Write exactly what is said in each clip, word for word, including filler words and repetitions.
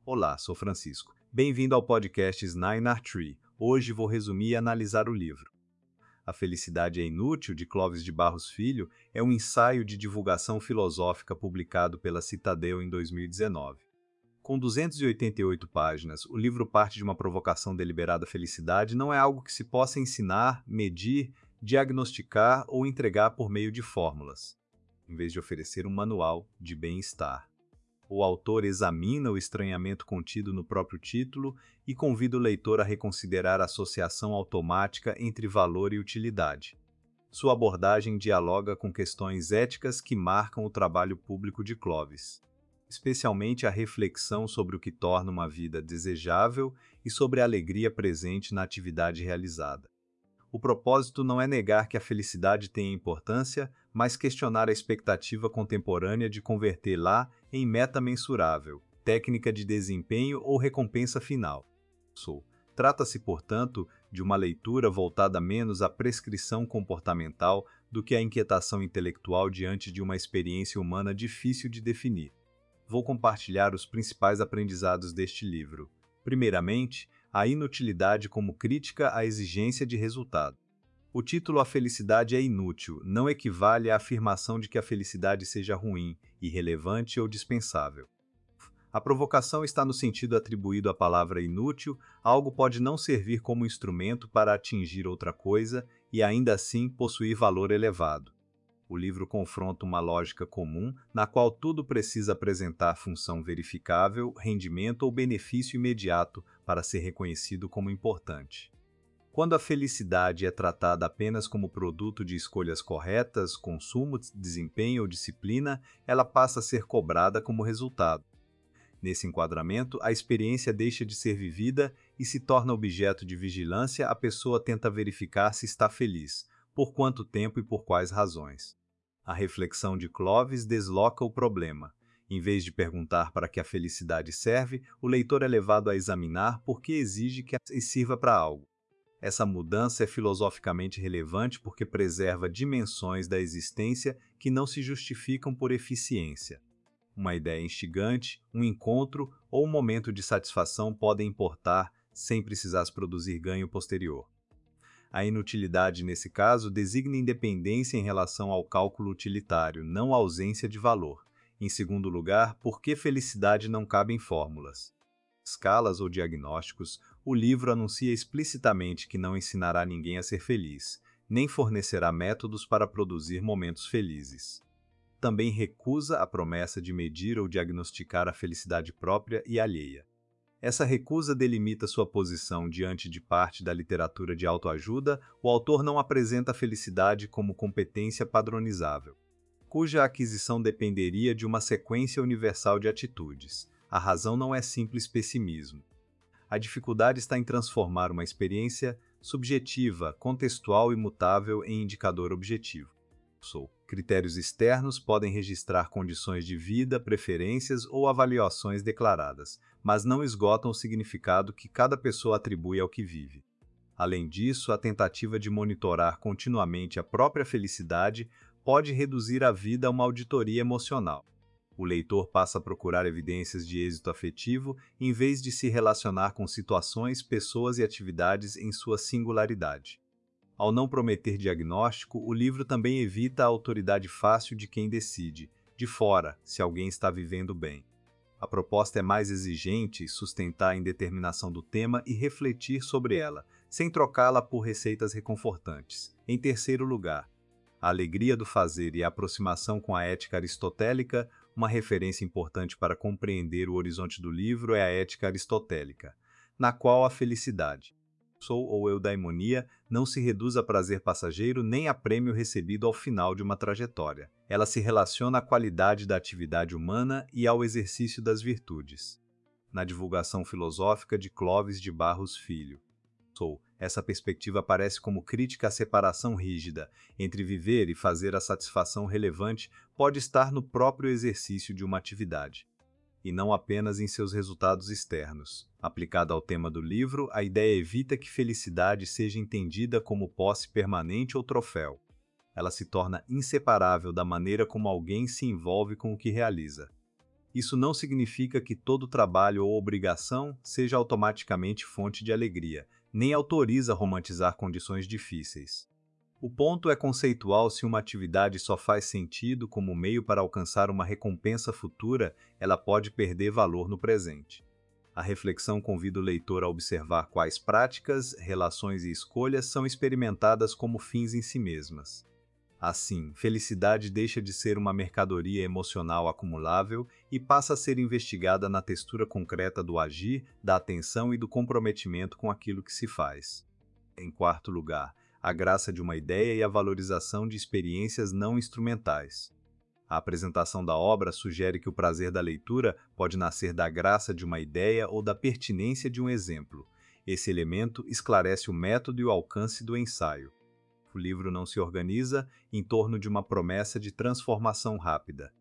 Olá, sou Francisco. Bem-vindo ao podcast Nine Art Tree. Hoje vou resumir e analisar o livro. A Felicidade é Inútil, de Clóvis de Barros Filho, é um ensaio de divulgação filosófica publicado pela Citadel em dois mil e dezenove. Com duzentas e oitenta e oito páginas, o livro parte de uma provocação deliberada. Felicidade não é algo que se possa ensinar, medir, diagnosticar ou entregar por meio de fórmulas, em vez de oferecer um manual de bem-estar. O autor examina o estranhamento contido no próprio título e convida o leitor a reconsiderar a associação automática entre valor e utilidade. Sua abordagem dialoga com questões éticas que marcam o trabalho público de Clovis, especialmente a reflexão sobre o que torna uma vida desejável e sobre a alegria presente na atividade realizada. O propósito não é negar que a felicidade tenha importância, mas questionar a expectativa contemporânea de convertê-la em meta mensurável, técnica de desempenho ou recompensa final. Trata-se, portanto, de uma leitura voltada menos à prescrição comportamental do que à inquietação intelectual diante de uma experiência humana difícil de definir. Vou compartilhar os principais aprendizados deste livro. Primeiramente, a inutilidade como crítica à exigência de resultado. O título A Felicidade é Inútil não equivale à afirmação de que a felicidade seja ruim, irrelevante ou dispensável. A provocação está no sentido atribuído à palavra inútil. Algo pode não servir como instrumento para atingir outra coisa e ainda assim possuir valor elevado. O livro confronta uma lógica comum, na qual tudo precisa apresentar função verificável, rendimento ou benefício imediato para ser reconhecido como importante. Quando a felicidade é tratada apenas como produto de escolhas corretas, consumo, desempenho ou disciplina, ela passa a ser cobrada como resultado. Nesse enquadramento, a experiência deixa de ser vivida e se torna objeto de vigilância. A pessoa tenta verificar se está feliz, por quanto tempo e por quais razões. A reflexão de Clovis desloca o problema. Em vez de perguntar para que a felicidade serve, o leitor é levado a examinar por que exige que ela sirva para algo. Essa mudança é filosoficamente relevante porque preserva dimensões da existência que não se justificam por eficiência. Uma ideia instigante, um encontro ou um momento de satisfação podem importar sem precisar produzir ganho posterior. A inutilidade, nesse caso, designa independência em relação ao cálculo utilitário, não ausência de valor. Em segundo lugar, por que felicidade não cabe em fórmulas? Escalas ou diagnósticos, o livro anuncia explicitamente que não ensinará ninguém a ser feliz, nem fornecerá métodos para produzir momentos felizes. Também recusa a promessa de medir ou diagnosticar a felicidade própria e alheia. Essa recusa delimita sua posição diante de parte da literatura de autoajuda. O autor não apresenta a felicidade como competência padronizável, cuja aquisição dependeria de uma sequência universal de atitudes. A razão não é simples pessimismo. A dificuldade está em transformar uma experiência subjetiva, contextual e mutável em indicador objetivo. Critérios externos podem registrar condições de vida, preferências ou avaliações declaradas, mas não esgotam o significado que cada pessoa atribui ao que vive. Além disso, a tentativa de monitorar continuamente a própria felicidade pode reduzir a vida a uma auditoria emocional. O leitor passa a procurar evidências de êxito afetivo em vez de se relacionar com situações, pessoas e atividades em sua singularidade. Ao não prometer diagnóstico, o livro também evita a autoridade fácil de quem decide, de fora, se alguém está vivendo bem. A proposta é mais exigente, sustentar a indeterminação do tema e refletir sobre ela, sem trocá-la por receitas reconfortantes. Em terceiro lugar, a alegria do fazer e a aproximação com a ética aristotélica. Uma referência importante para compreender o horizonte do livro é a ética aristotélica, na qual a felicidade, sou ou eudaimonia, não se reduz a prazer passageiro nem a prêmio recebido ao final de uma trajetória. Ela se relaciona à qualidade da atividade humana e ao exercício das virtudes. Na divulgação filosófica de Clóvis de Barros Filho. Sou. Essa perspectiva aparece como crítica à separação rígida entre viver e fazer. A satisfação relevante pode estar no próprio exercício de uma atividade, e não apenas em seus resultados externos. Aplicada ao tema do livro, a ideia evita que felicidade seja entendida como posse permanente ou troféu. Ela se torna inseparável da maneira como alguém se envolve com o que realiza. Isso não significa que todo trabalho ou obrigação seja automaticamente fonte de alegria, nem autoriza romantizar condições difíceis. O ponto é conceitual. Se uma atividade só faz sentido como meio para alcançar uma recompensa futura, ela pode perder valor no presente. A reflexão convida o leitor a observar quais práticas, relações e escolhas são experimentadas como fins em si mesmas. Assim, felicidade deixa de ser uma mercadoria emocional acumulável e passa a ser investigada na textura concreta do agir, da atenção e do comprometimento com aquilo que se faz. Em quarto lugar, a graça de uma ideia e a valorização de experiências não instrumentais. A apresentação da obra sugere que o prazer da leitura pode nascer da graça de uma ideia ou da pertinência de um exemplo. Esse elemento esclarece o método e o alcance do ensaio. O livro não se organiza em torno de uma promessa de transformação rápida.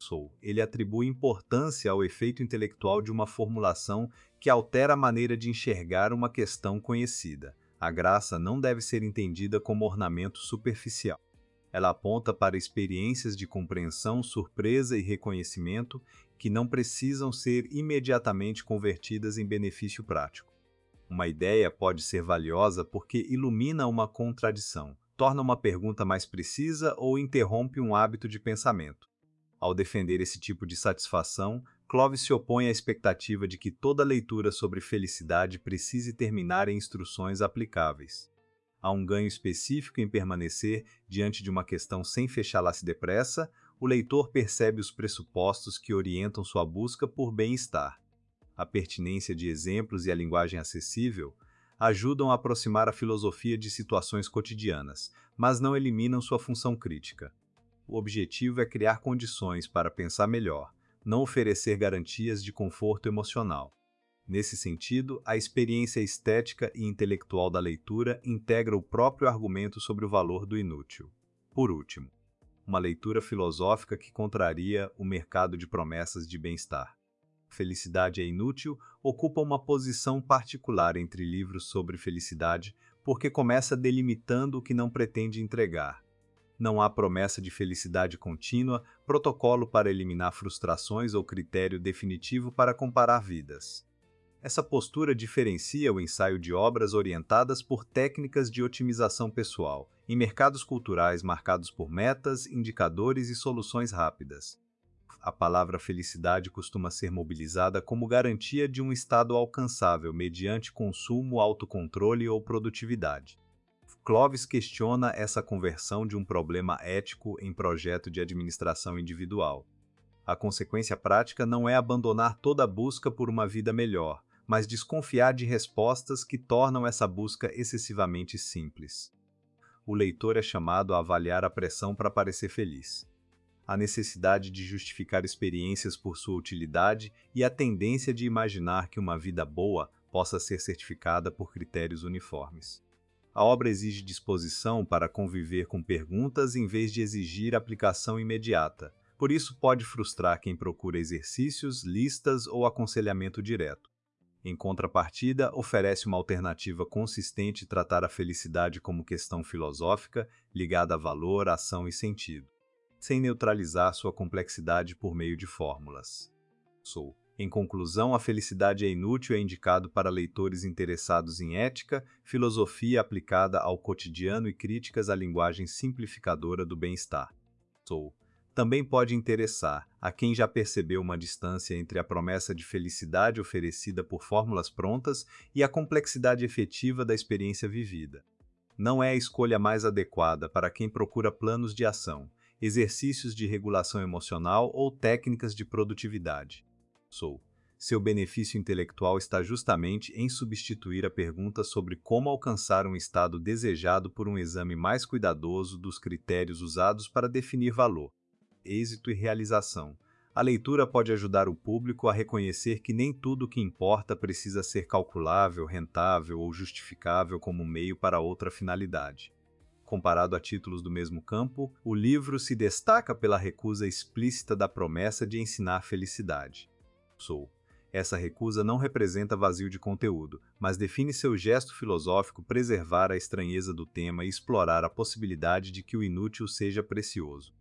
Ele atribui importância ao efeito intelectual de uma formulação que altera a maneira de enxergar uma questão conhecida. A graça não deve ser entendida como ornamento superficial. Ela aponta para experiências de compreensão, surpresa e reconhecimento que não precisam ser imediatamente convertidas em benefício prático. Uma ideia pode ser valiosa porque ilumina uma contradição, torna uma pergunta mais precisa ou interrompe um hábito de pensamento. Ao defender esse tipo de satisfação, Clovis se opõe à expectativa de que toda leitura sobre felicidade precise terminar em instruções aplicáveis. Há um ganho específico em permanecer diante de uma questão sem fechá-la-se depressa. O leitor percebe os pressupostos que orientam sua busca por bem-estar. A pertinência de exemplos e a linguagem acessível ajudam a aproximar a filosofia de situações cotidianas, mas não eliminam sua função crítica. O objetivo é criar condições para pensar melhor, não oferecer garantias de conforto emocional. Nesse sentido, a experiência estética e intelectual da leitura integra o próprio argumento sobre o valor do inútil. Por último, uma leitura filosófica que contraria o mercado de promessas de bem-estar. Felicidade é Inútil ocupa uma posição particular entre livros sobre felicidade porque começa delimitando o que não pretende entregar. Não há promessa de felicidade contínua, protocolo para eliminar frustrações ou critério definitivo para comparar vidas. Essa postura diferencia o ensaio de obras orientadas por técnicas de otimização pessoal, em mercados culturais marcados por metas, indicadores e soluções rápidas. A palavra felicidade costuma ser mobilizada como garantia de um estado alcançável mediante consumo, autocontrole ou produtividade. Clovis questiona essa conversão de um problema ético em projeto de administração individual. A consequência prática não é abandonar toda a busca por uma vida melhor, mas desconfiar de respostas que tornam essa busca excessivamente simples. O leitor é chamado a avaliar a pressão para parecer feliz, a necessidade de justificar experiências por sua utilidade e a tendência de imaginar que uma vida boa possa ser certificada por critérios uniformes. A obra exige disposição para conviver com perguntas em vez de exigir aplicação imediata. Por isso, pode frustrar quem procura exercícios, listas ou aconselhamento direto. Em contrapartida, oferece uma alternativa consistente e tratar a felicidade como questão filosófica ligada a valor, ação e sentido, sem neutralizar sua complexidade por meio de fórmulas. Sou. Em conclusão, A Felicidade é Inútil é indicado para leitores interessados em ética, filosofia aplicada ao cotidiano e críticas à linguagem simplificadora do bem-estar. Sou. Também pode interessar a quem já percebeu uma distância entre a promessa de felicidade oferecida por fórmulas prontas e a complexidade efetiva da experiência vivida. Não é a escolha mais adequada para quem procura planos de ação, exercícios de regulação emocional ou técnicas de produtividade. Sou. Seu benefício intelectual está justamente em substituir a pergunta sobre como alcançar um estado desejado por um exame mais cuidadoso dos critérios usados para definir valor, êxito e realização. A leitura pode ajudar o público a reconhecer que nem tudo o que importa precisa ser calculável, rentável ou justificável como meio para outra finalidade. Comparado a títulos do mesmo campo, o livro se destaca pela recusa explícita da promessa de ensinar felicidade. Sou. Essa recusa não representa vazio de conteúdo, mas define seu gesto filosófico preservar a estranheza do tema e explorar a possibilidade de que o inútil seja precioso.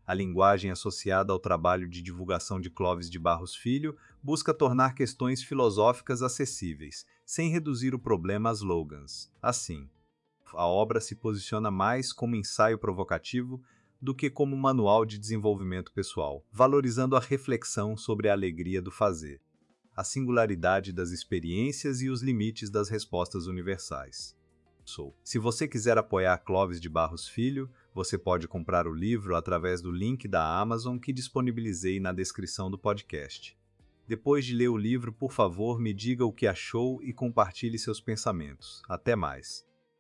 A linguagem associada ao trabalho de divulgação de Clóvis de Barros Filho busca tornar questões filosóficas acessíveis, sem reduzir o problema a slogans. Assim, a obra se posiciona mais como ensaio provocativo do que como manual de desenvolvimento pessoal, valorizando a reflexão sobre a alegria do fazer, a singularidade das experiências e os limites das respostas universais. Se você quiser apoiar Clóvis de Barros Filho, você pode comprar o livro através do link da Amazon que disponibilizei na descrição do podcast. Depois de ler o livro, por favor, me diga o que achou e compartilhe seus pensamentos. Até mais!